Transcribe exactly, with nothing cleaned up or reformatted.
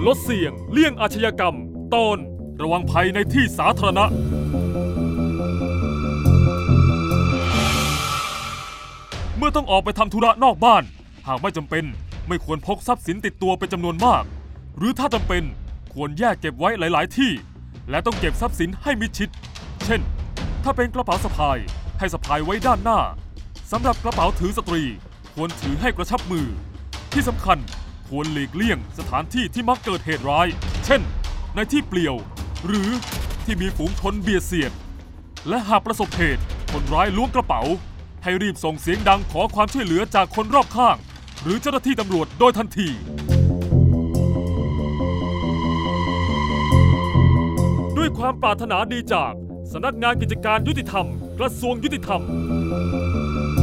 ดเสี่ยงเลี่ยงอาชญากรรมตอนระวังภัยในที่สาธารณะเมื่อต้องออกไปทำธุระนอกบ้านหากไม่จำเป็นไม่ควรพกทรัพย์สินติดตัวเป็นจำนวนมากหรือถ้าจำเป็นควรแยกเก็บไว้หลายๆที่และต้องเก็บทรัพย์สินให้มิดชิดเช่นถ้าเป็นกระเป๋าสะพายให้สะพายไว้ด้านหน้าสำหรับกระเป๋าถือสตรีควรถือให้กระชับมือที่สำคัญควรหลีกเลี่ยงสถานที่ที่มักเกิดเหตุร้ายเช่นในที่เปลี่ยวหรือที่มีฝูงชนเบียดเสียดและหากประสบเหตุคนร้ายล้วงกระเป๋าให้รีบส่งเสียงดังขอความช่วยเหลือจากคนรอบข้างหรือเจ้าหน้าที่ตำรวจโดยทันทีด้วยความปรารถนาดีจากสำนักงานกิจการยุติธรรมกระทรวงยุติธรรม